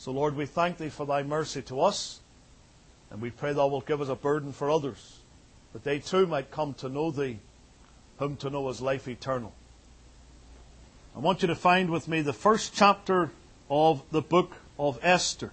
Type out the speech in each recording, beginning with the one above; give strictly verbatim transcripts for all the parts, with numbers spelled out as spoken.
So, Lord, we thank Thee for Thy mercy to us, and we pray Thou wilt give us a burden for others, that they too might come to know Thee, whom to know as life eternal. I want you to find with me the first chapter of the book of Esther.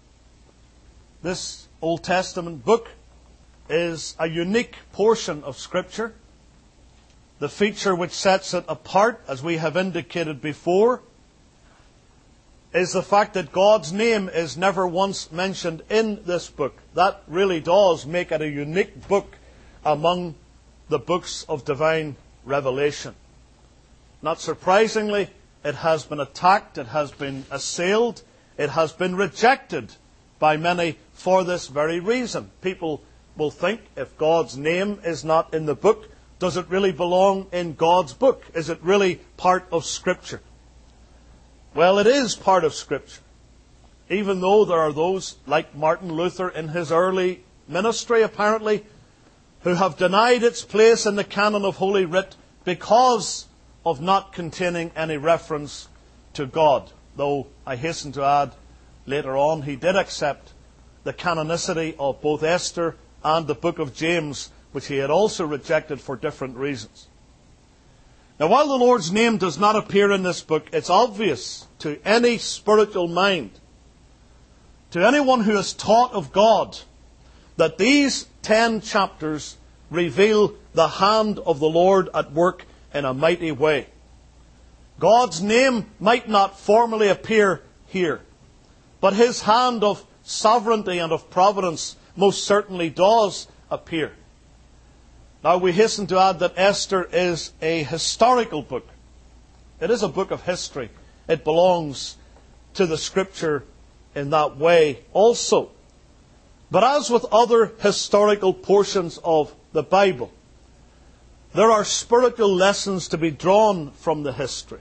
This Old Testament book is a unique portion of Scripture. The feature which sets it apart, as we have indicated before, is the fact that God's name is never once mentioned in this book. That really does make it a unique book among the books of divine revelation. Not surprisingly, it has been attacked, it has been assailed, it has been rejected by many for this very reason. People will think, if God's name is not in the book, does it really belong in God's book? Is it really part of Scripture? Well, it is part of Scripture. Even though there are those, like Martin Luther in his early ministry apparently, who have denied its place in the canon of Holy Writ because of not containing any reference to God. Though, I hasten to add, later on he did accept the canonicity of both Esther and the book of James, which he had also rejected for different reasons. Now, while the Lord's name does not appear in this book, it's obvious to any spiritual mind, to anyone who is taught of God, that these ten chapters reveal the hand of the Lord at work in a mighty way. God's name might not formally appear here, but His hand of sovereignty and of providence most certainly does appear. Now, we hasten to add that Esther is a historical book. It is a book of history. It belongs to the Scripture in that way also. But as with other historical portions of the Bible, there are spiritual lessons to be drawn from the history.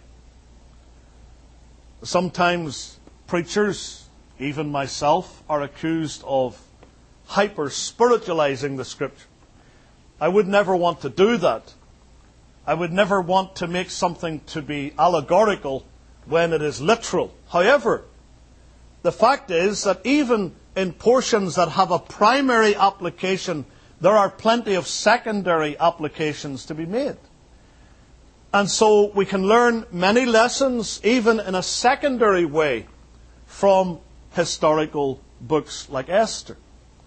Sometimes preachers, even myself, are accused of hyper-spiritualizing the Scripture. I would never want to do that. I would never want to make something to be allegorical when it is literal. However, the fact is that even in portions that have a primary application, there are plenty of secondary applications to be made. And so we can learn many lessons, even in a secondary way, from historical books like Esther.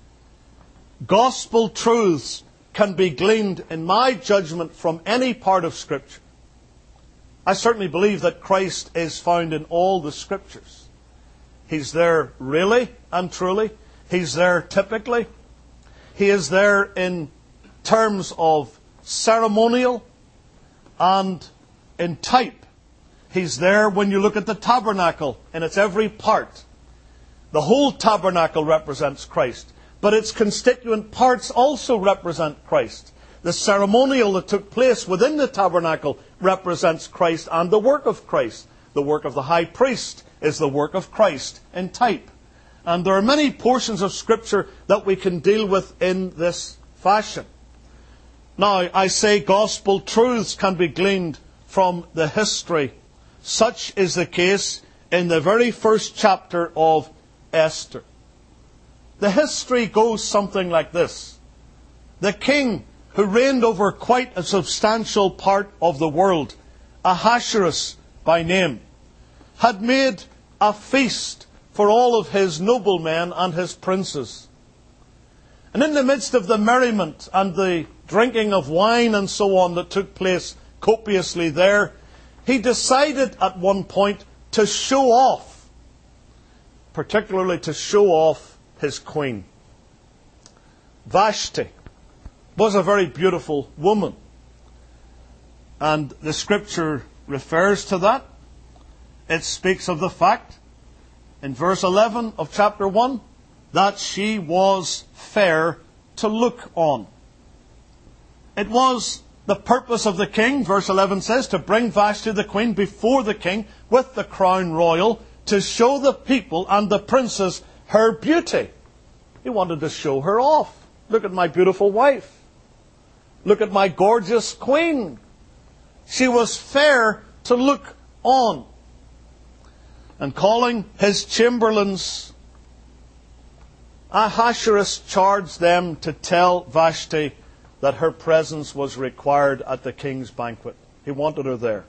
Gospel truths can be gleaned, in my judgment, from any part of Scripture. I certainly believe that Christ is found in all the Scriptures. He's there really and truly. He's there typically. He is there in terms of ceremonial and in type. He's there when you look at the tabernacle in its every part. The whole tabernacle represents Christ, but its constituent parts also represent Christ. The ceremonial that took place within the tabernacle represents Christ and the work of Christ. The work of the high priest is the work of Christ in type. And there are many portions of Scripture that we can deal with in this fashion. Now, I say gospel truths can be gleaned from the history. Such is the case in the very first chapter of Esther. The history goes something like this. The king who reigned over quite a substantial part of the world, Ahasuerus by name, had made a feast for all of his noblemen and his princes. And in the midst of the merriment and the drinking of wine and so on that took place copiously there, he decided at one point to show off, particularly to show off his queen. Vashti was a very beautiful woman. And the Scripture refers to that. It speaks of the fact in verse eleven of chapter one that she was fair to look on. It was the purpose of the king, verse eleven says, to bring Vashti the queen before the king with the crown royal to show the people and the princes her beauty. He wanted to show her off. Look at my beautiful wife. Look at my gorgeous queen. She was fair to look on. And calling his chamberlains, Ahasuerus charged them to tell Vashti that her presence was required at the king's banquet. He wanted her there.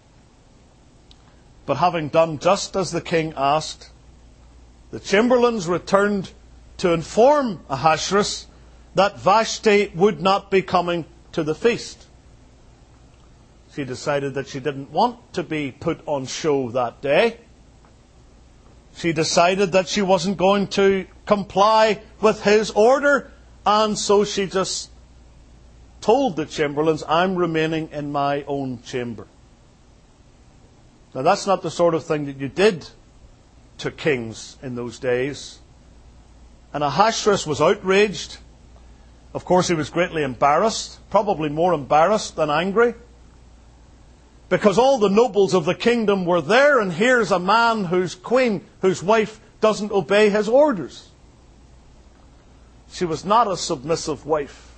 But having done just as the king asked, the chamberlains returned to inform Ahasuerus that Vashti would not be coming to the feast. She decided that she didn't want to be put on show that day. She decided that she wasn't going to comply with his order, and so she just told the chamberlains, I'm remaining in my own chamber. Now that's not the sort of thing that you did to kings in those days. And Ahasuerus was outraged. Of course, he was greatly embarrassed, probably more embarrassed than angry, because all the nobles of the kingdom were there, and here's a man whose queen, whose wife, doesn't obey his orders. She was not a submissive wife.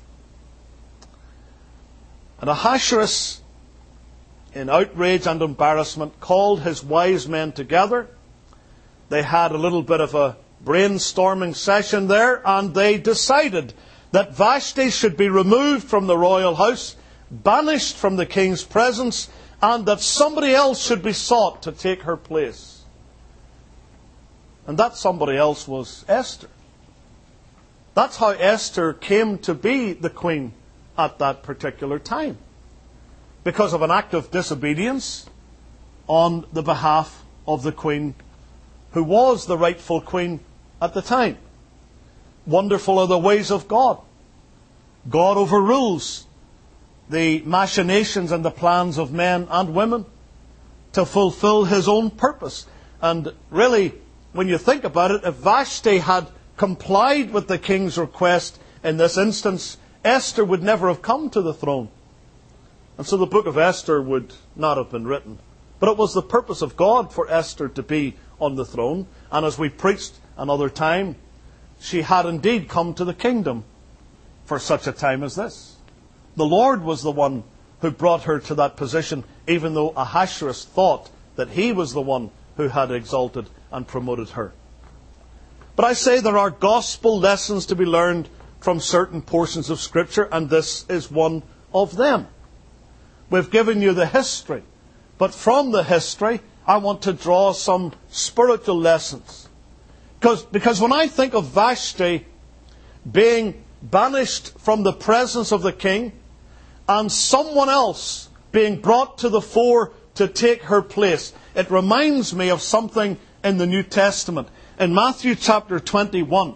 And Ahasuerus, in outrage and embarrassment, called his wise men together. They had a little bit of a brainstorming session there, and they decided that Vashti should be removed from the royal house, banished from the king's presence, and that somebody else should be sought to take her place. And that somebody else was Esther. That's how Esther came to be the queen at that particular time, because of an act of disobedience on the behalf of the queen who was the rightful queen at the time. Wonderful are the ways of God. God overrules the machinations and the plans of men and women to fulfill his own purpose. And really, when you think about it, if Vashti had complied with the king's request in this instance, Esther would never have come to the throne. And so the book of Esther would not have been written. But it was the purpose of God for Esther to be on the throne. And as we preached another time, she had indeed come to the kingdom for such a time as this. The Lord was the one who brought her to that position, even though Ahasuerus thought that he was the one who had exalted and promoted her. But I say there are gospel lessons to be learned from certain portions of Scripture, and this is one of them. We've given you the history, but from the history, I want to draw some spiritual lessons. Because, because when I think of Vashti being banished from the presence of the king, and someone else being brought to the fore to take her place, it reminds me of something in the New Testament. In Matthew chapter twenty-one,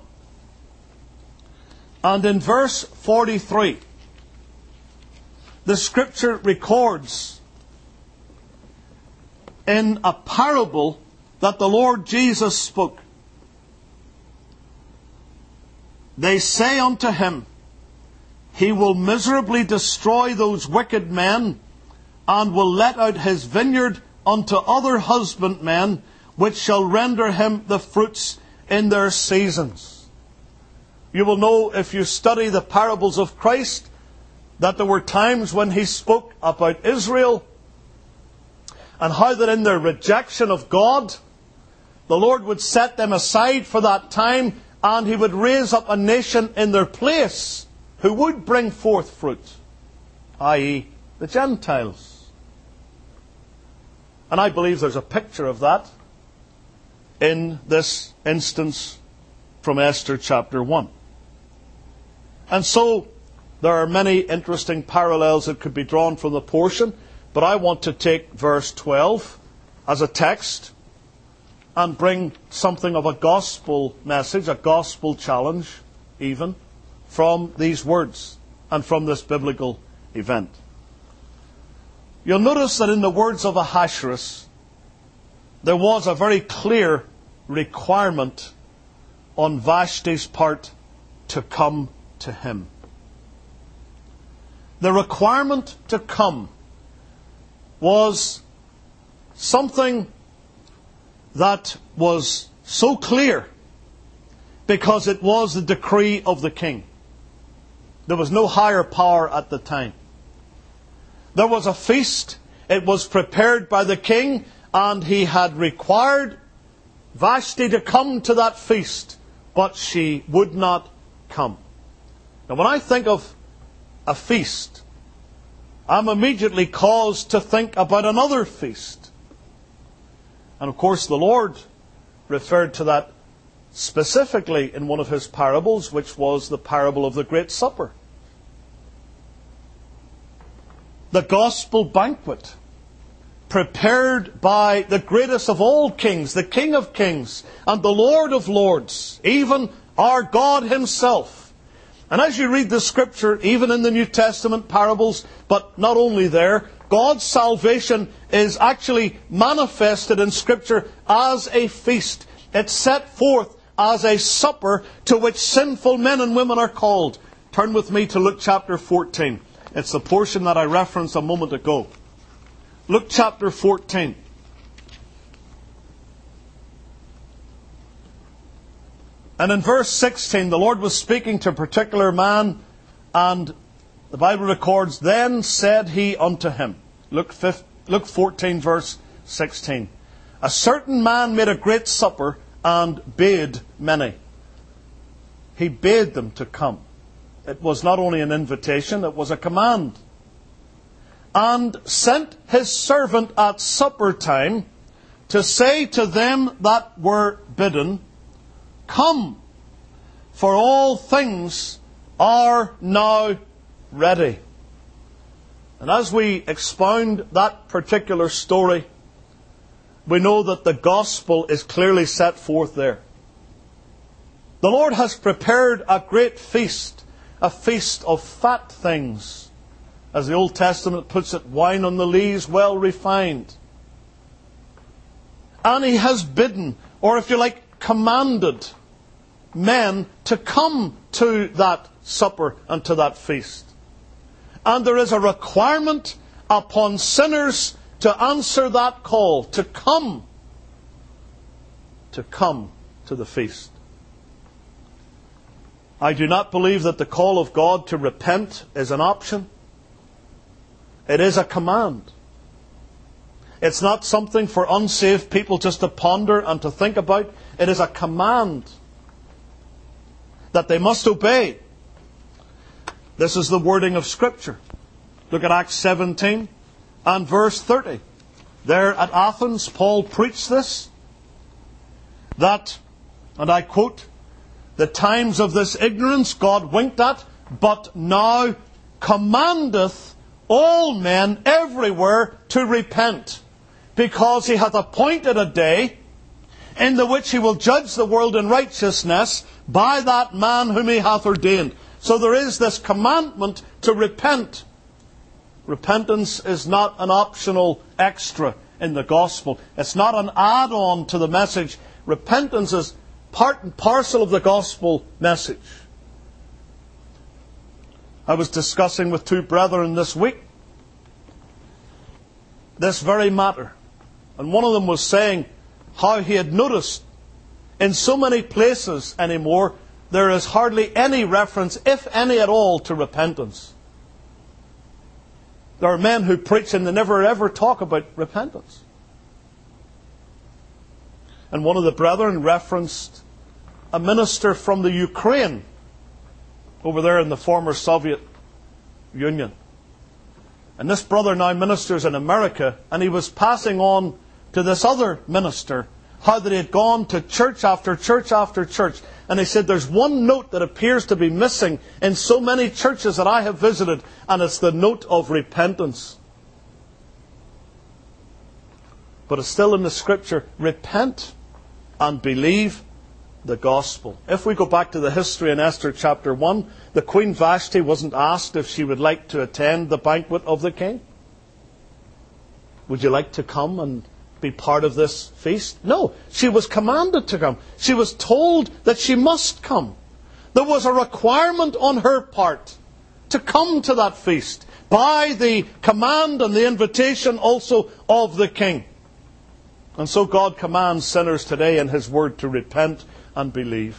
and in verse forty-three, the Scripture records in a parable that the Lord Jesus spoke. They say unto him, He will miserably destroy those wicked men, and will let out his vineyard unto other husbandmen, which shall render him the fruits in their seasons. You will know, if you study the parables of Christ, that there were times when he spoke about Israel, and how that in their rejection of God, the Lord would set them aside for that time, and he would raise up a nation in their place who would bring forth fruit, that is the Gentiles. And I believe there's a picture of that in this instance from Esther chapter one. And so there are many interesting parallels that could be drawn from the portion, but I want to take verse twelve as a text and bring something of a gospel message, a gospel challenge even, from these words and from this biblical event. You'll notice that in the words of Ahasuerus, there was a very clear requirement on Vashti's part to come to him. The requirement to come was something that was so clear because it was the decree of the king. There was no higher power at the time. There was a feast. It was prepared by the king, and he had required Vashti to come to that feast, but she would not come. Now, when I think of a feast, I'm immediately caused to think about another feast. And of course, the Lord referred to that specifically in one of His parables, which was the parable of the Great Supper. The gospel banquet, prepared by the greatest of all kings, the King of kings, and the Lord of lords, even our God Himself. And as you read the Scripture, even in the New Testament parables, but not only there, God's salvation is actually manifested in Scripture as a feast. It's set forth as a supper to which sinful men and women are called. Turn with me to Luke chapter fourteen. It's the portion that I referenced a moment ago. Luke chapter fourteen. And in verse sixteen, the Lord was speaking to a particular man, and the Bible records, "Then said He unto him," Luke fourteen, verse sixteen, "A certain man made a great supper, and bade many." He bade them to come. It was not only an invitation, it was a command. "And sent his servant at supper time to say to them that were bidden, Come, for all things are now ready." And as we expound that particular story, we know that the gospel is clearly set forth there. The Lord has prepared a great feast, a feast of fat things. As the Old Testament puts it, wine on the lees, well refined. And He has bidden, or if you like, commanded men to come to that supper and to that feast. And there is a requirement upon sinners to answer that call, to come, to come to the feast. I do not believe that the call of God to repent is an option. It is a command. It's not something for unsaved people just to ponder and to think about. It is a command that they must obey. This is the wording of Scripture. Look at Acts seventeen and verse thirty. There at Athens, Paul preached this, that, and I quote, "The times of this ignorance God winked at, but now commandeth all men everywhere to repent, because He hath appointed a day in the which He will judge the world in righteousness by that man whom He hath ordained." So there is this commandment to repent. Repentance is not an optional extra in the gospel. It's not an add-on to the message. Repentance is part and parcel of the gospel message. I was discussing with two brethren this week this very matter. And one of them was saying how he had noticed in so many places anymore there is hardly any reference, if any at all, to repentance. There are men who preach and they never ever talk about repentance. And one of the brethren referenced a minister from the Ukraine over there in the former Soviet Union. And this brother now ministers in America, and he was passing on to this other minister how that he had gone to church after church after church. And he said, "There's one note that appears to be missing in so many churches that I have visited, and it's the note of repentance." But it's still in the Scripture, repent and believe the gospel. If we go back to the history in Esther chapter one, the Queen Vashti wasn't asked if she would like to attend the banquet of the king. Would you like to come and be part of this feast? No, she was commanded to come. She was told that she must come. There was a requirement on her part to come to that feast by the command and the invitation also of the king. And so God commands sinners today in His Word to repent and believe.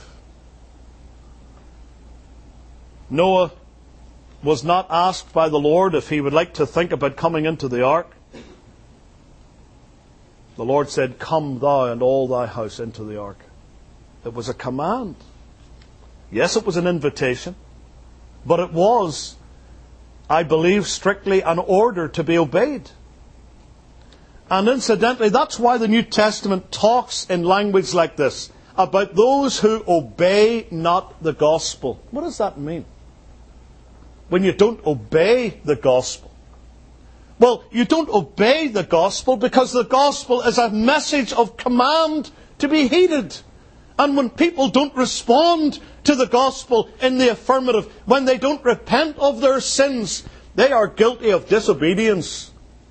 Noah was not asked by the Lord if he would like to think about coming into the ark. The Lord said, "Come thou and all thy house into the ark." It was a command. Yes, it was an invitation, but it was, I believe, strictly an order to be obeyed. And incidentally, that's why the New Testament talks in language like this, about those who obey not the gospel. What does that mean? When you don't obey the gospel? Well, you don't obey the gospel because the gospel is a message of command to be heeded. And when people don't respond to the gospel in the affirmative, when they don't repent of their sins, they are guilty of disobedience.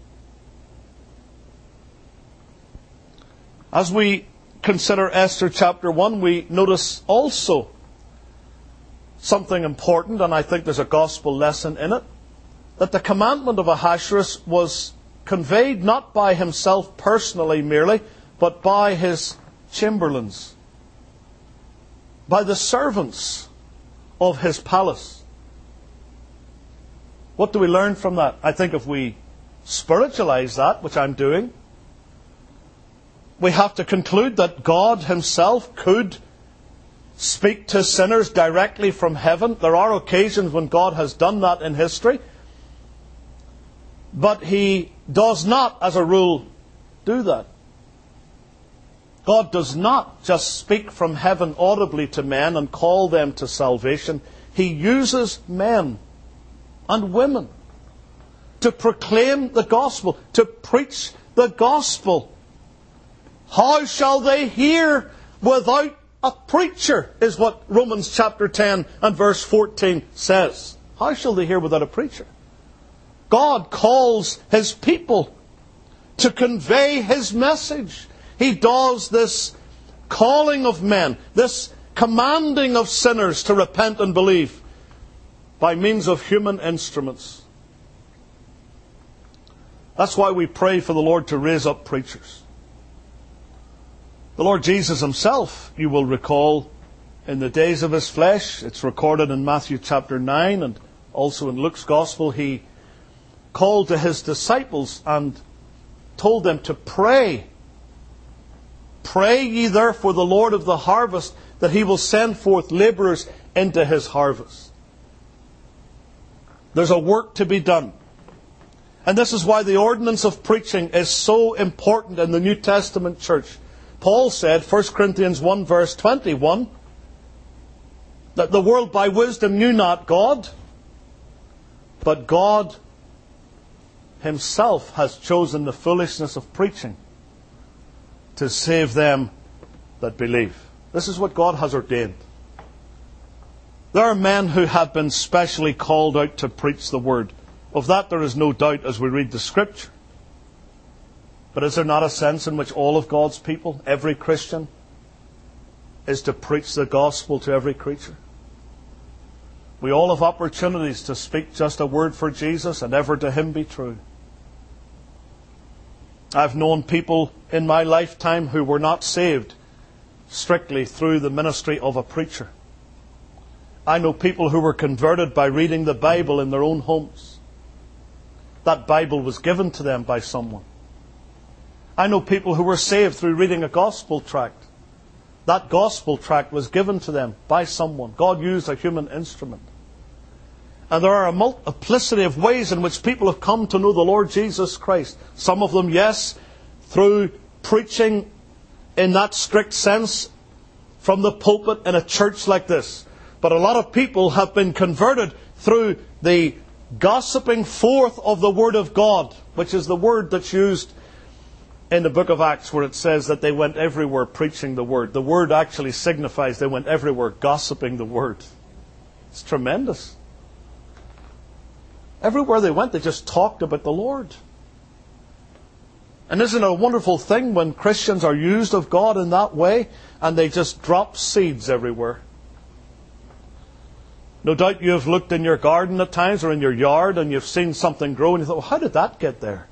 As we consider Esther chapter one, we notice also something important, and I think there's a gospel lesson in it, that the commandment of Ahasuerus was conveyed not by himself personally merely, but by his chamberlains, by the servants of his palace. What do we learn from that? I think if we spiritualize that, which I'm doing, we have to conclude that God himself could speak to sinners directly from heaven. There are occasions when God has done that in history. But he does not, as a rule, do that. God does not just speak from heaven audibly to men and call them to salvation. He uses men and women to proclaim the gospel, to preach the gospel. How shall they hear without a preacher, is what Romans chapter ten and verse fourteen says. How shall they hear without a preacher? God calls his people to convey his message. He does this calling of men, this commanding of sinners to repent and believe by means of human instruments. That's why we pray for the Lord to raise up preachers. The Lord Jesus himself, you will recall, in the days of his flesh, it's recorded in Matthew chapter nine and also in Luke's Gospel, he called to his disciples and told them to pray. Pray ye therefore the Lord of the harvest, that he will send forth labourers into his harvest. There's a work to be done. And this is why the ordinance of preaching is so important in the New Testament church. Paul said, First Corinthians one verse twenty-one, that the world by wisdom knew not God, but God himself has chosen the foolishness of preaching to save them that believe. This is what God has ordained. There are men who have been specially called out to preach the word. Of that there is no doubt as we read the Scripture. But is there not a sense in which all of God's people, every Christian, is to preach the gospel to every creature? We all have opportunities to speak just a word for Jesus and ever to him be true. I've known people in my lifetime who were not saved strictly through the ministry of a preacher. I know people who were converted by reading the Bible in their own homes. That Bible was given to them by someone. I know people who were saved through reading a gospel tract. That gospel tract was given to them by someone. God used a human instrument. And there are a multiplicity of ways in which people have come to know the Lord Jesus Christ. Some of them, yes, through preaching in that strict sense from the pulpit in a church like this. But a lot of people have been converted through the gossiping forth of the Word of God, which is the word that's used in the book of Acts, where it says that they went everywhere preaching the word. The word actually signifies they went everywhere gossiping the word. It's tremendous. Everywhere they went, they just talked about the Lord. And isn't it a wonderful thing when Christians are used of God in that way and they just drop seeds everywhere? No doubt you have looked in your garden at times or in your yard and you've seen something grow and you thought, well, how did that get there?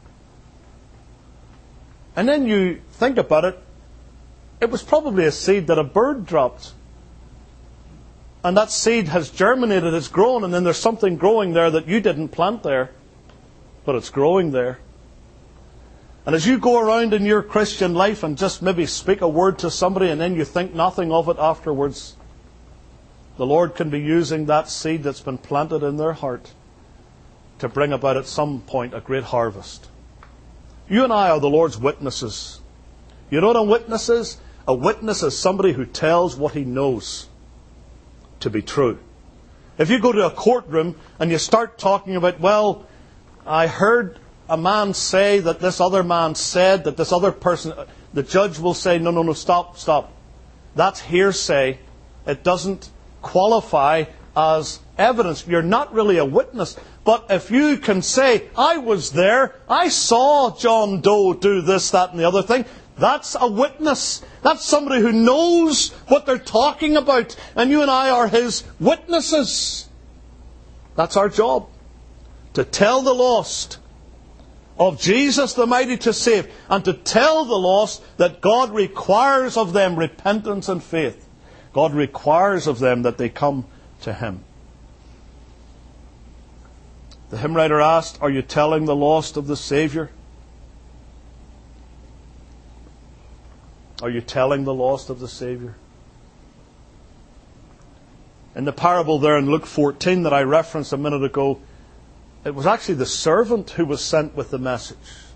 And then you think about it, it was probably a seed that a bird dropped. And that seed has germinated, it's grown, and then there's something growing there that you didn't plant there, but it's growing there. And as you go around in your Christian life and just maybe speak a word to somebody and then you think nothing of it afterwards, the Lord can be using that seed that's been planted in their heart to bring about at some point a great harvest. You and I are the Lord's witnesses. You know what a witness is? A witness is somebody who tells what he knows to be true. If you go to a courtroom and you start talking about, well, I heard a man say that this other man said that this other person, the judge will say, no, no, no, stop, stop. That's hearsay. It doesn't qualify as evidence. You're not really a witness. But if you can say, I was there, I saw John Doe do this, that, and the other thing, that's a witness. That's somebody who knows what they're talking about. And you and I are his witnesses. That's our job. To tell the lost of Jesus the mighty to save. And to tell the lost that God requires of them repentance and faith. God requires of them that they come to Him. The hymn writer asked, are you telling the lost of the Saviour? Are you telling the lost of the Saviour? In the parable there in Luke fourteen that I referenced a minute ago, it was actually the servant who was sent with the message.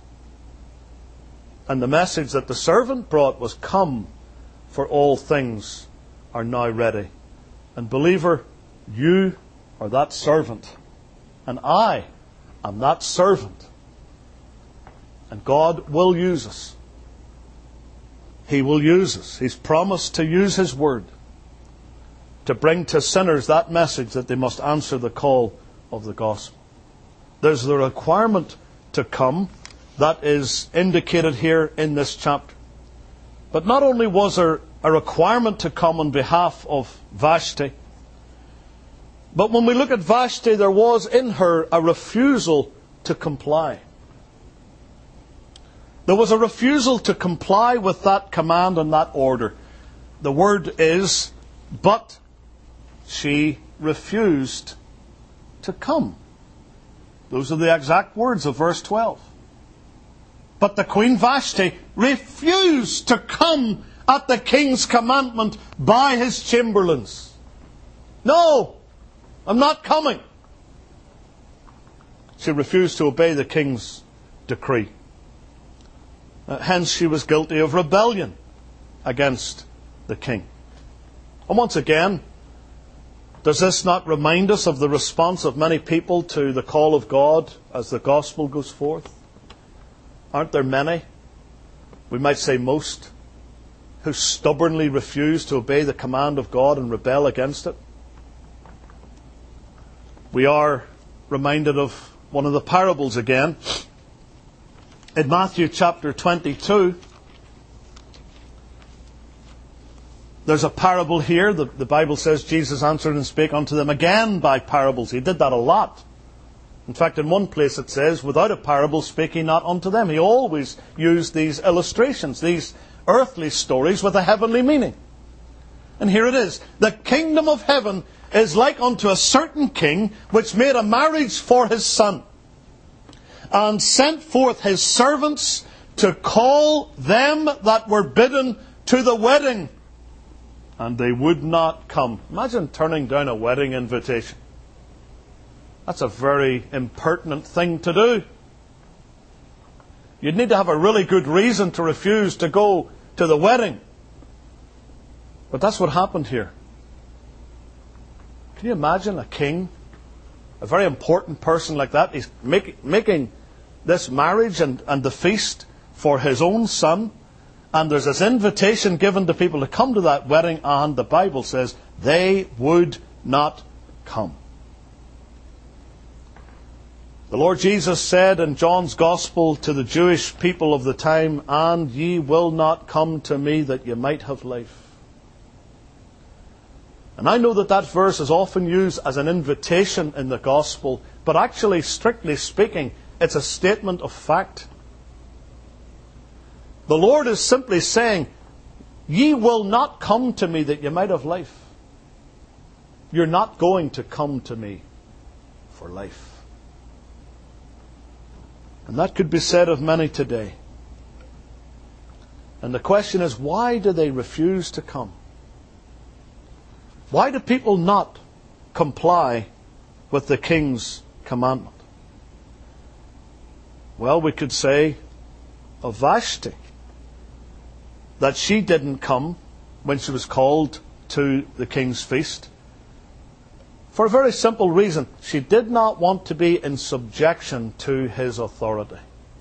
And the message that the servant brought was, come, for all things are now ready. And believer, you are that servant. And I am that servant. And God will use us. He will use us. He's promised to use His Word to bring to sinners that message that they must answer the call of the gospel. There's the requirement to come that is indicated here in this chapter. But not only was there a requirement to come on behalf of Vashti, but when we look at Vashti, there was in her a refusal to comply. There was a refusal to comply with that command and that order. The word is, but she refused to come. Those are the exact words of verse twelve. But the Queen Vashti refused to come at the king's commandment by his chamberlains. No, I'm not coming. She refused to obey the king's decree. Uh, hence she was guilty of rebellion against the king. And once again, does this not remind us of the response of many people to the call of God as the gospel goes forth? Aren't there many, we might say most, who stubbornly refuse to obey the command of God and rebel against it? We are reminded of one of the parables again. In Matthew chapter twenty-two, there's a parable here. The, the Bible says Jesus answered and spake unto them again by parables. He did that a lot. In fact, in one place it says, without a parable spake he not unto them. He always used these illustrations, these earthly stories with a heavenly meaning. And here it is. The kingdom of heaven is like unto a certain king which made a marriage for his son, and sent forth his servants to call them that were bidden to the wedding. And they would not come. Imagine turning down a wedding invitation. That's a very impertinent thing to do. You'd need to have a really good reason to refuse to go to the wedding. But that's what happened here. Can you imagine a king, a very important person like that? He's make, making this marriage and, and the feast for his own son. And there's this invitation given to people to come to that wedding, and the Bible says they would not come. The Lord Jesus said in John's Gospel to the Jewish people of the time, and ye will not come to me that ye might have life. And I know that that verse is often used as an invitation in the Gospel, but actually, strictly speaking, it's a statement of fact. The Lord is simply saying, ye will not come to me that you might have life. You're not going to come to me for life. And that could be said of many today. And the question is, why do they refuse to come? Why do people not comply with the king's commandment? Well, we could say of Vashti that she didn't come when she was called to the king's feast for a very simple reason. She did not want to be in subjection to his authority.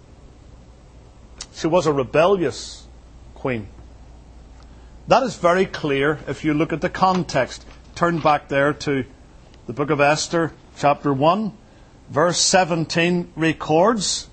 She was a rebellious queen. That is very clear if you look at the context. Turn back there to the book of Esther, chapter one, verse seventeen records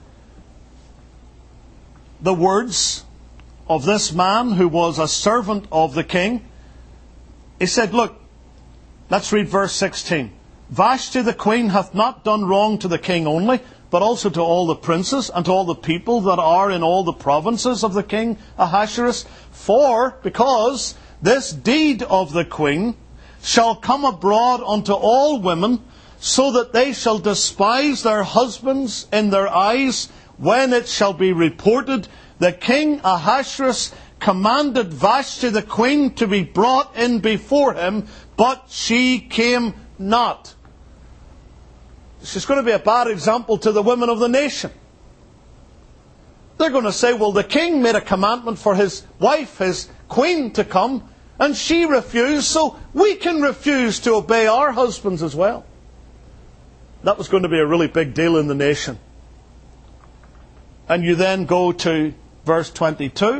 the words of this man who was a servant of the king. He said, look, let's read verse sixteen. Vashti the queen hath not done wrong to the king only, but also to all the princes and to all the people that are in all the provinces of the king Ahasuerus. For, because this deed of the queen shall come abroad unto all women, so that they shall despise their husbands in their eyes, when it shall be reported, the king Ahasuerus commanded Vashti the queen to be brought in before him, but she came not. This is going to be a bad example to the women of the nation. They're going to say, well, the king made a commandment for his wife, his queen, to come, and she refused, so we can refuse to obey our husbands as well. That was going to be a really big deal in the nation. And you then go to verse twenty-two.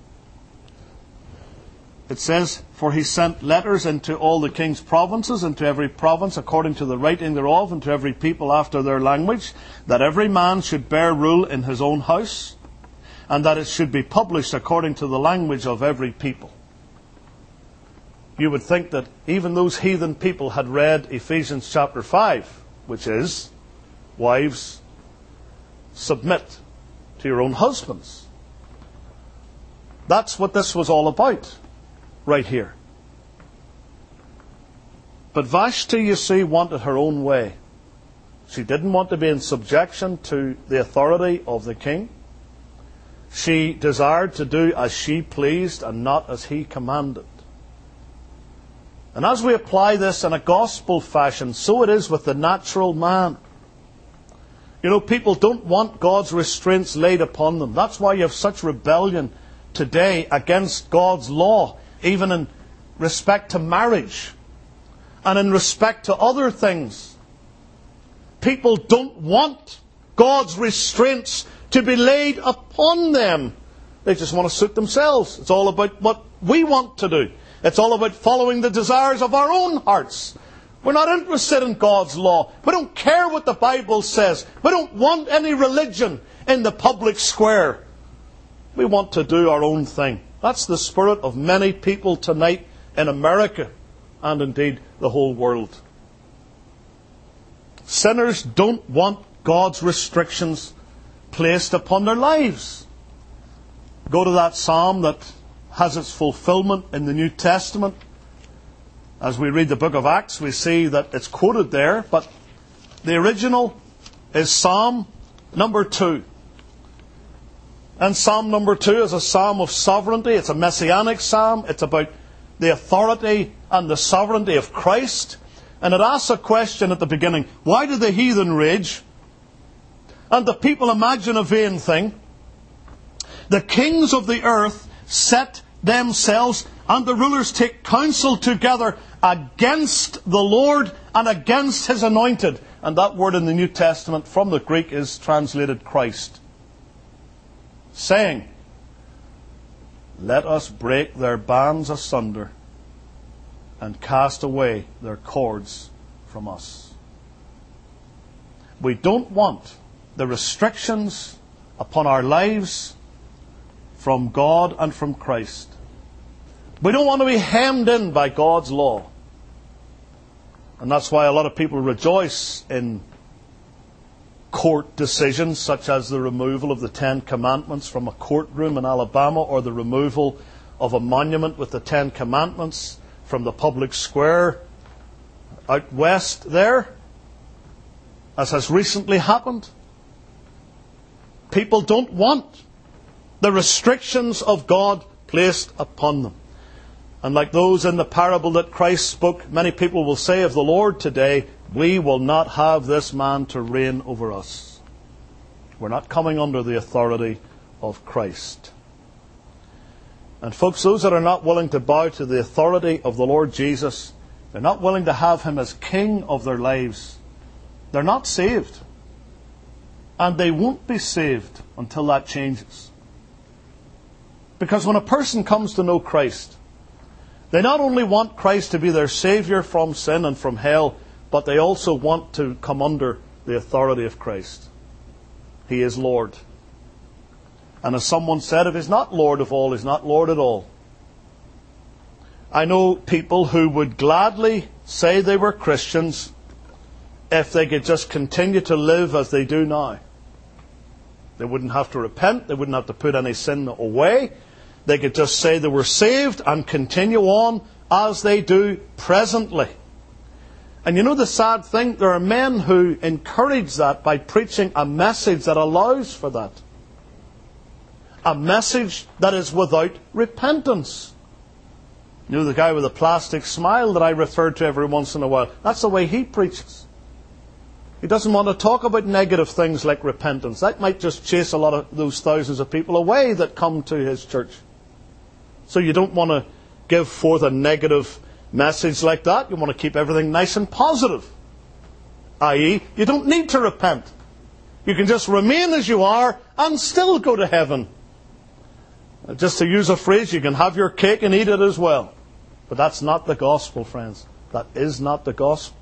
It says, for he sent letters into all the king's provinces, into every province according to the writing thereof, and to every people after their language, that every man should bear rule in his own house, and that it should be published according to the language of every people. You would think that even those heathen people had read Ephesians chapter five, which is, wives, submit to your own husbands. That's what this was all about, right here. But Vashti, you see, wanted her own way. She didn't want to be in subjection to the authority of the king. She desired to do as she pleased and not as he commanded. And as we apply this in a gospel fashion, so it is with the natural man. You know, people don't want God's restraints laid upon them. That's why you have such rebellion today against God's law, even in respect to marriage and in respect to other things. People don't want God's restraints to be laid upon them. They just want to suit themselves. It's all about what we want to do. It's all about following the desires of our own hearts. We're not interested in God's law. We don't care what the Bible says. We don't want any religion in the public square. We want to do our own thing. That's the spirit of many people tonight in America and indeed the whole world. Sinners don't want God's restrictions placed upon their lives. Go to that psalm that has its fulfillment in the New Testament. As we read the book of Acts, we see that it's quoted there, but the original is Psalm number two. And Psalm number two is a psalm of sovereignty. It's a messianic psalm. It's about the authority and the sovereignty of Christ. And it asks a question at the beginning. Why do the heathen rage? And the people imagine a vain thing. The kings of the earth set themselves, and the rulers take counsel together against the Lord and against his anointed. And that word in the New Testament from the Greek is translated Christ. Saying, let us break their bands asunder and cast away their cords from us. We don't want the restrictions upon our lives from God and from Christ. We don't want to be hemmed in by God's law. And that's why a lot of people rejoice in court decisions such as the removal of the Ten Commandments from a courtroom in Alabama, or the removal of a monument with the Ten Commandments from the public square out west there, as has recently happened. People don't want the restrictions of God placed upon them. And like those in the parable that Christ spoke, many people will say of the Lord today, we will not have this man to reign over us. We're not coming under the authority of Christ. And folks, those that are not willing to bow to the authority of the Lord Jesus, they're not willing to have Him as King of their lives, they're not saved. And they won't be saved until that changes. Because when a person comes to know Christ, they not only want Christ to be their Saviour from sin and from hell, but they also want to come under the authority of Christ. He is Lord. And as someone said, if He's not Lord of all, He's not Lord at all. I know people who would gladly say they were Christians if they could just continue to live as they do now. They wouldn't have to repent. They wouldn't have to put any sin away. They could just say they were saved and continue on as they do presently. And you know the sad thing? There are men who encourage that by preaching a message that allows for that. A message that is without repentance. You know the guy with the plastic smile that I refer to every once in a while? That's the way he preaches. He doesn't want to talk about negative things like repentance. That might just chase a lot of those thousands of people away that come to his church. So you don't want to give forth a negative message like that. You want to keep everything nice and positive. that is, you don't need to repent. You can just remain as you are and still go to heaven. Just to use a phrase, you can have your cake and eat it as well. But that's not the gospel, friends. That is not the gospel.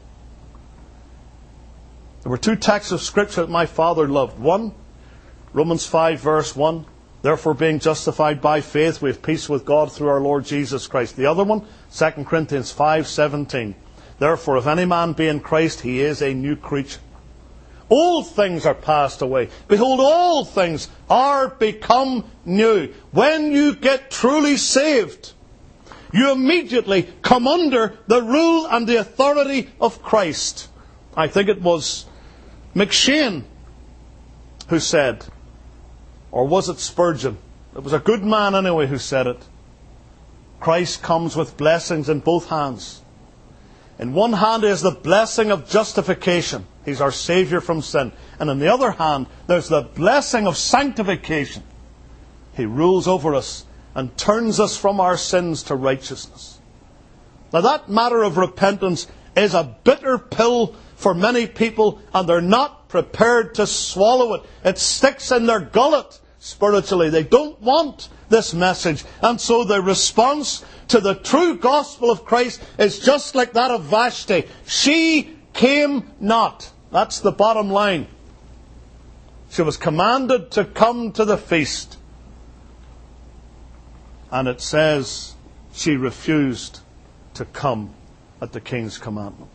There were two texts of Scripture that my father loved. One, Romans five verse one. Therefore, being justified by faith, we have peace with God through our Lord Jesus Christ. The other one, Second Corinthians five seventeen. Therefore, if any man be in Christ, he is a new creature. Old things are passed away. Behold, all things are become new. When you get truly saved, you immediately come under the rule and the authority of Christ. I think it was McShane who said, or was it Spurgeon? It was a good man anyway who said it. Christ comes with blessings in both hands. In one hand is the blessing of justification. He's our Saviour from sin. And in the other hand, there's the blessing of sanctification. He rules over us and turns us from our sins to righteousness. Now that matter of repentance is a bitter pill for many people, and they're not prepared to swallow it. It sticks in their gullet spiritually. They don't want this message. And so the response to the true gospel of Christ is just like that of Vashti. She came not. That's the bottom line. She was commanded to come to the feast. And it says she refused to come at the king's commandment.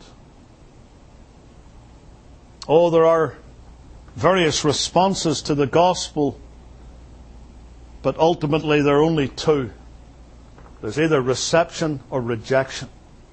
Oh, there are various responses to the gospel, but ultimately there are only two. There's either reception or rejection.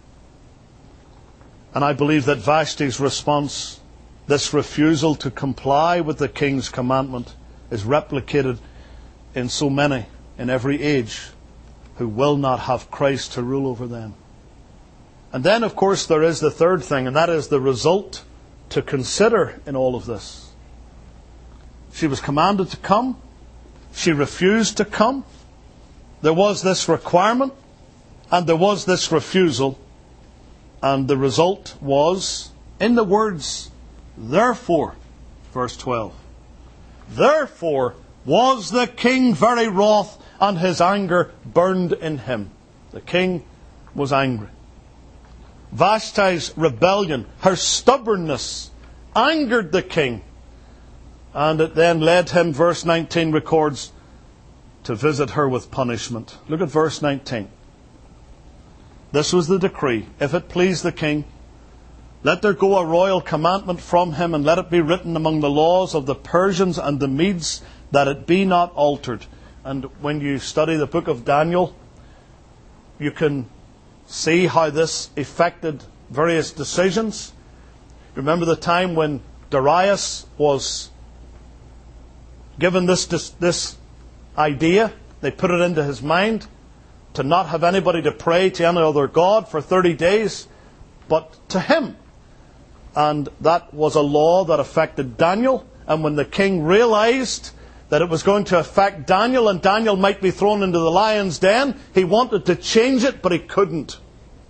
And I believe that Vashti's response, this refusal to comply with the king's commandment, is replicated in so many, in every age, who will not have Christ to rule over them. And then, of course, there is the third thing, and that is the result to consider in all of this. She was commanded to come. She refused to come. There was this requirement, and there was this refusal. And the result was, in the words, therefore, verse twelve, therefore was the king very wroth, and his anger burned in him. The king was angry. Vashti's rebellion, her stubbornness, angered the king. And it then led him, verse nineteen records, to visit her with punishment. Look at verse nineteen. This was the decree. If it please the king, let there go a royal commandment from him, and let it be written among the laws of the Persians and the Medes, that it be not altered. And when you study the book of Daniel, you can see how this affected various decisions. Remember the time when Darius was given this, this, this idea. They put it into his mind to not have anybody to pray to any other god for thirty days, but to him. And that was a law that affected Daniel. And when the king realized that it was going to affect Daniel, and Daniel might be thrown into the lion's den, he wanted to change it, but he couldn't.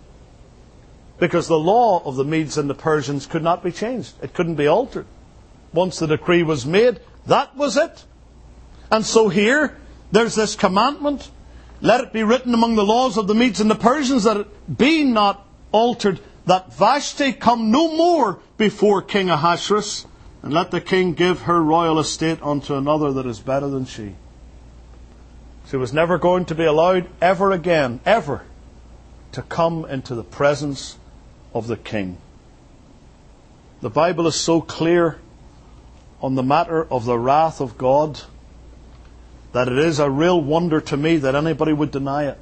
Because the law of the Medes and the Persians could not be changed. It couldn't be altered. Once the decree was made, that was it. And so here, there's this commandment. Let it be written among the laws of the Medes and the Persians that it be not altered, that Vashti come no more before King Ahasuerus, and let the king give her royal estate unto another that is better than she. She was never going to be allowed ever again, ever, to come into the presence of the king. The Bible is so clear on the matter of the wrath of God that it is a real wonder to me that anybody would deny it.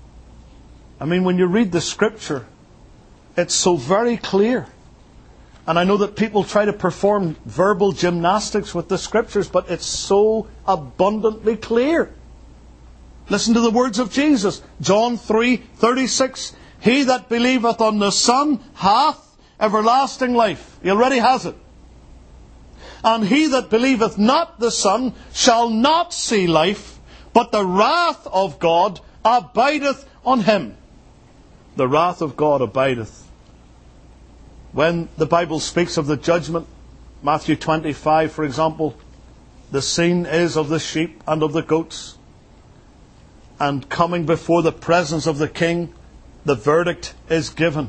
I mean, when you read the Scripture, it's so very clear. And I know that people try to perform verbal gymnastics with the Scriptures, but it's so abundantly clear. Listen to the words of Jesus. John three thirty-six. He that believeth on the Son hath everlasting life. He already has it. And he that believeth not the Son shall not see life, but the wrath of God abideth on him. The wrath of God abideth. When the Bible speaks of the judgment, Matthew twenty-five, for example, the scene is of the sheep and of the goats. And coming before the presence of the king, the verdict is given.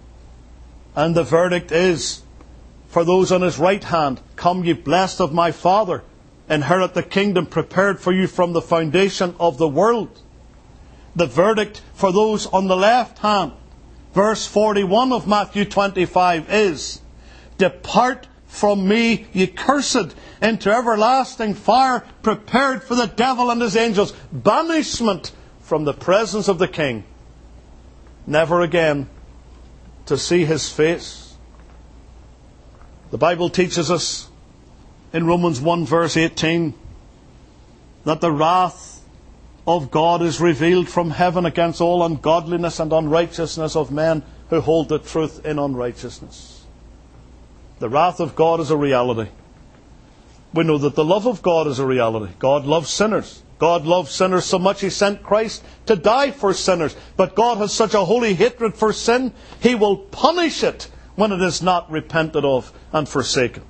And the verdict is, for those on his right hand, come ye blessed of my Father, inherit the kingdom prepared for you from the foundation of the world. The verdict for those on the left hand, verse forty-one of Matthew twenty-five is, depart from me, ye cursed, into everlasting fire prepared for the devil and his angels. Banishment from the presence of the king. Never again to see his face. The Bible teaches us in Romans one verse eighteen that the wrath of God is revealed from heaven against all ungodliness and unrighteousness of men who hold the truth in unrighteousness. The wrath of God is a reality. We know that the love of God is a reality. God loves sinners. God loves sinners so much He sent Christ to die for sinners. But God has such a holy hatred for sin, He will punish it when it is not repented of and forsaken.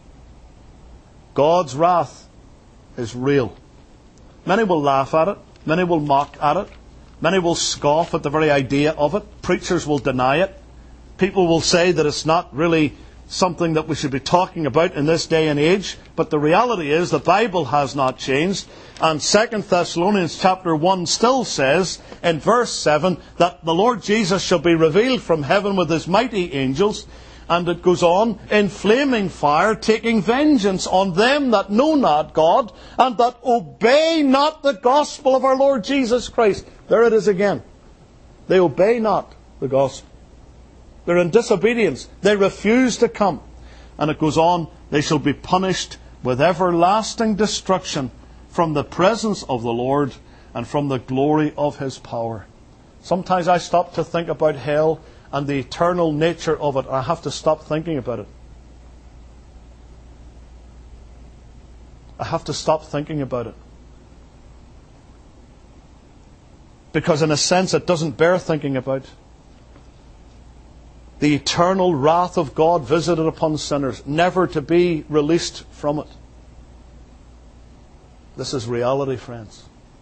God's wrath is real. Many will laugh at it. Many will mock at it. Many will scoff at the very idea of it. Preachers will deny it. People will say that it's not really something that we should be talking about in this day and age. But the reality is the Bible has not changed. And Second Thessalonians chapter one still says in verse seven that the Lord Jesus shall be revealed from heaven with His mighty angels. And it goes on, in flaming fire, taking vengeance on them that know not God, and that obey not the gospel of our Lord Jesus Christ. There it is again. They obey not the gospel. They're in disobedience. They refuse to come. And it goes on, they shall be punished with everlasting destruction from the presence of the Lord and from the glory of His power. Sometimes I stop to think about hell and the eternal nature of it. I have to stop thinking about it. I have to stop thinking about it. Because in a sense it doesn't bear thinking about. The eternal wrath of God visited upon sinners, never to be released from it. This is reality, friends.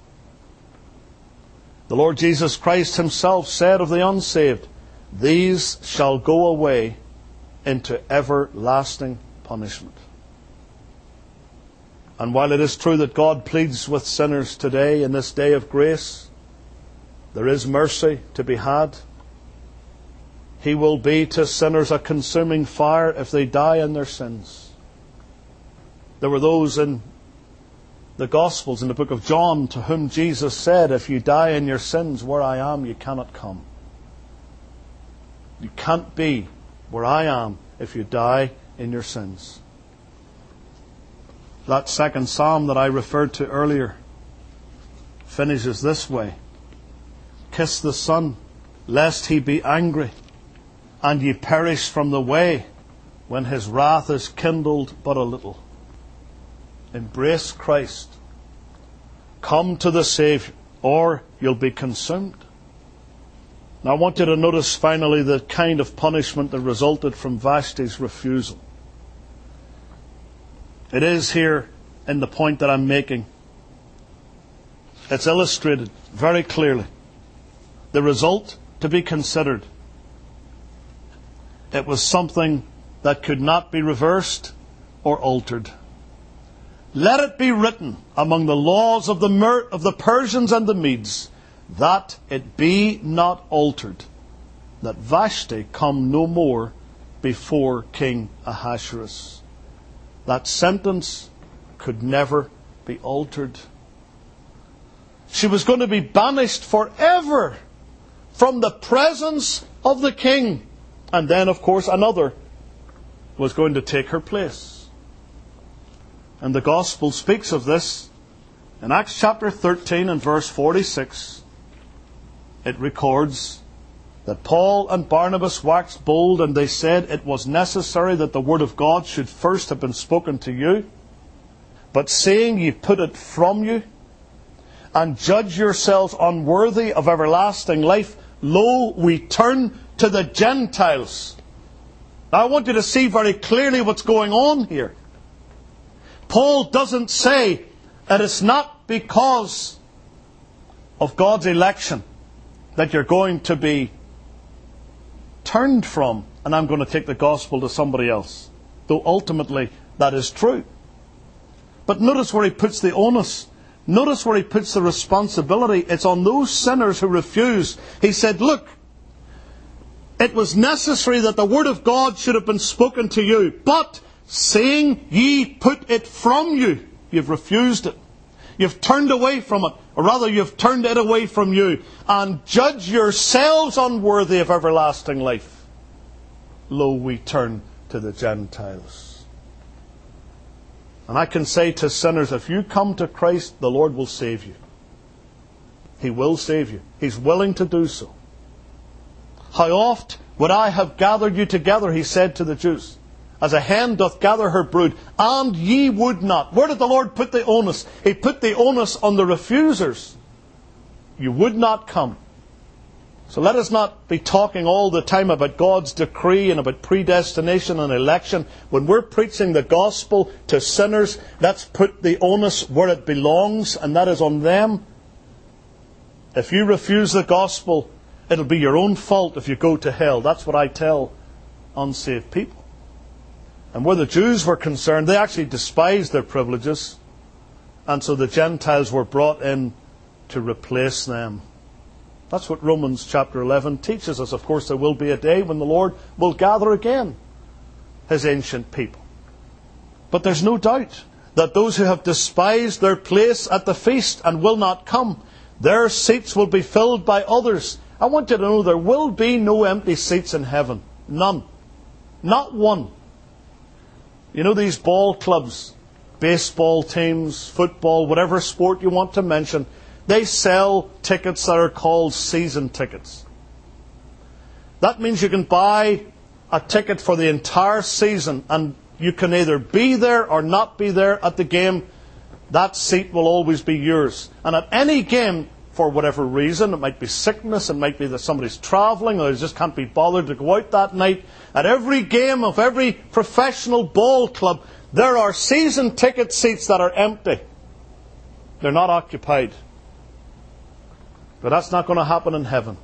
The Lord Jesus Christ Himself said of the unsaved, these shall go away into everlasting punishment. And while it is true that God pleads with sinners today in this day of grace, there is mercy to be had. He will be to sinners a consuming fire if they die in their sins. There were those in the Gospels, in the book of John, to whom Jesus said, if you die in your sins, where I am, you cannot come. You can't be where I am if you die in your sins. That second psalm that I referred to earlier, finishes this way. Kiss the Son, lest he be angry, and ye perish from the way, when his wrath is kindled but a little. Embrace Christ. Come to the Saviour, or you'll be consumed. Now I want you to notice finally the kind of punishment that resulted from Vashti's refusal. It is here in the point that I'm making. It's illustrated very clearly. The result to be considered. It was something that could not be reversed or altered. Let it be written among the laws of the, Mer- of the Persians and the Medes, that it be not altered, that Vashti come no more before King Ahasuerus. That sentence could never be altered. She was going to be banished forever from the presence of the king. And then, of course, another was going to take her place. And the Gospel speaks of this in Acts chapter thirteen and verse forty-six. It records that Paul and Barnabas waxed bold, and they said it was necessary that the word of God should first have been spoken to you. But seeing ye put it from you, and judge yourselves unworthy of everlasting life, lo, we turn to the Gentiles. Now I want you to see very clearly what's going on here. Paul doesn't say that it's not because of God's election that you're going to be turned from, and I'm going to take the gospel to somebody else. Though ultimately that is true. But notice where he puts the onus. Notice where he puts the responsibility. It's on those sinners who refuse. He said, look, it was necessary that the word of God should have been spoken to you, but seeing ye put it from you, you've refused it. You've turned away from it, or rather you've turned it away from you, and judge yourselves unworthy of everlasting life. Lo, we turn to the Gentiles. And I can say to sinners, if you come to Christ, the Lord will save you. He will save you. He's willing to do so. How oft would I have gathered you together, he said to the Jews, as a hen doth gather her brood, and ye would not. Where did the Lord put the onus? He put the onus on the refusers. You would not come. So let us not be talking all the time about God's decree and about predestination and election. When we're preaching the gospel to sinners, let's put the onus where it belongs, and that is on them. If you refuse the gospel, it'll be your own fault if you go to hell. That's what I tell unsaved people. And where the Jews were concerned, they actually despised their privileges. And so the Gentiles were brought in to replace them. That's what Romans chapter eleven teaches us. Of course, there will be a day when the Lord will gather again His ancient people. But there's no doubt that those who have despised their place at the feast and will not come, their seats will be filled by others. I want you to know there will be no empty seats in heaven. None. Not one. You know these ball clubs, baseball teams, football, whatever sport you want to mention, they sell tickets that are called season tickets. That means you can buy a ticket for the entire season, and you can either be there or not be there at the game. That seat will always be yours. And at any game, for whatever reason, it might be sickness, it might be that somebody's travelling, or they just can't be bothered to go out that night. At every game of every professional ball club, there are season ticket seats that are empty. They're not occupied. But that's not going to happen in heaven.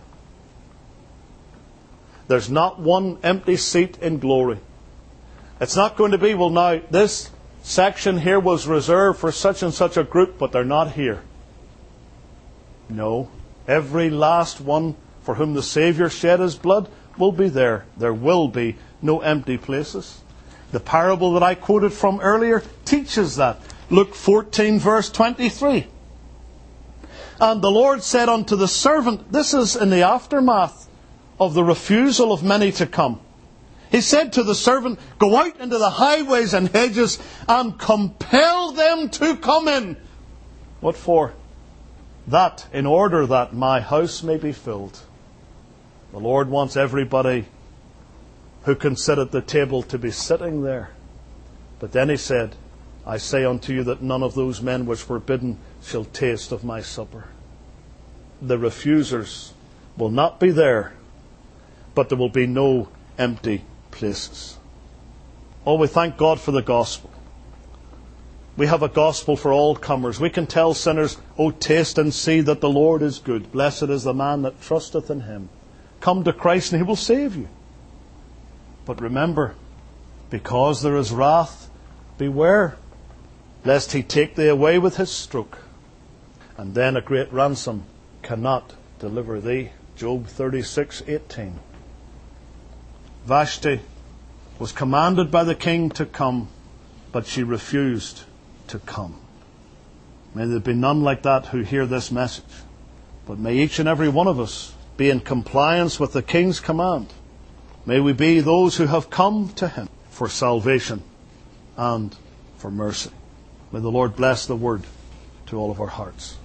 There's not one empty seat in glory. It's not going to be, well now, this section here was reserved for such and such a group, but they're not here. No. Every last one for whom the Saviour shed His blood will be there. There will be no empty places. The parable that I quoted from earlier teaches that. Luke fourteen verse twenty-three. And the Lord said unto the servant, this is in the aftermath of the refusal of many to come. He said to the servant, go out into the highways and hedges and compel them to come in. What for? that in order that my house may be filled. The Lord wants everybody who can sit at the table to be sitting there. But then he said, I say unto you that none of those men which were bidden shall taste of my supper. The refusers will not be there, but there will be no empty places. Oh, we thank God for the gospel. We have a gospel for all comers. We can tell sinners, oh, taste and see that the Lord is good. Blessed is the man that trusteth in him. Come to Christ and he will save you. But remember, because there is wrath, beware, lest he take thee away with his stroke. And then a great ransom cannot deliver thee. Job thirty-six eighteen. Vashti was commanded by the king to come, but she refused to come. May there be none like that who hear this message. But may each and every one of us be in compliance with the king's command. May we be those who have come to him for salvation and for mercy. May the Lord bless the word to all of our hearts.